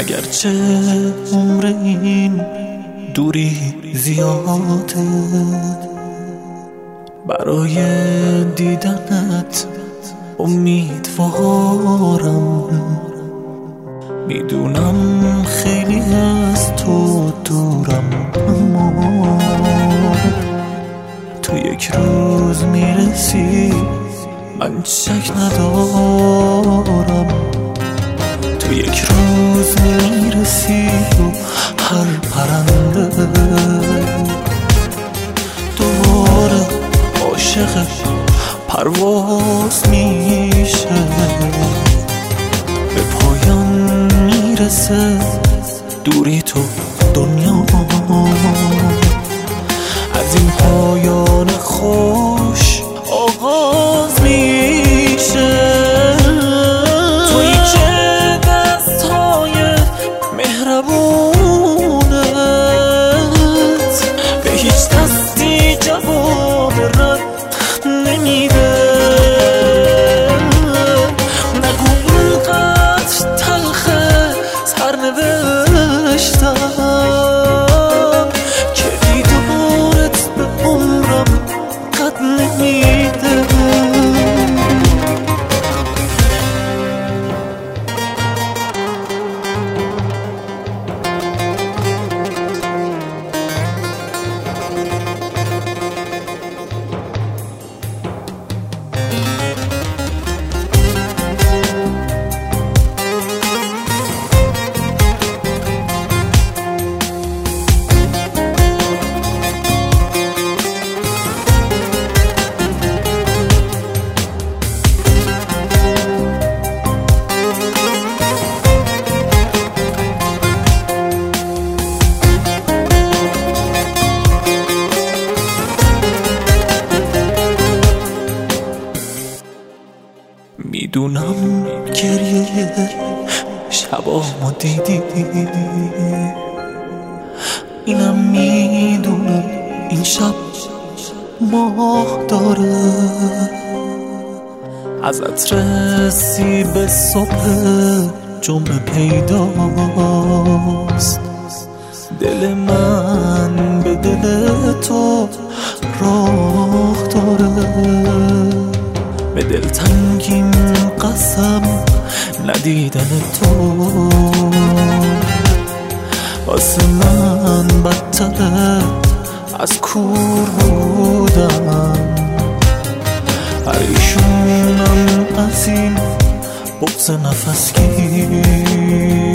اگرچه عمر این دوری زیاده، برای دیدنت امیدوارم. میدونم خیلی از تو دورم، اما تو یک روز میرسی، من شک ندارم. تو یک روز میرسی و هر پرنده دوباره عاشق پرواز میشه. به پایان میرسه دوری تو دنیا، از این پایان خوش آغاز میشه. تویی که دستهای مهربونت به هیچ دستی جواب رد نمیده. نگو اینقدر تلخه سرنوشتم که دیدارت به عمرم قد نمیده. میدونم گریه شبامو دیدی، اینم میدونم این شب ماه داره. ازت رسی به صبح جمعه پیداست، دل من به دل تو راه داره. به دلتنگیم قسم ندیدن تو، واسه من بدتره از کور بودم. پریشونم از این بغض نفسگیر.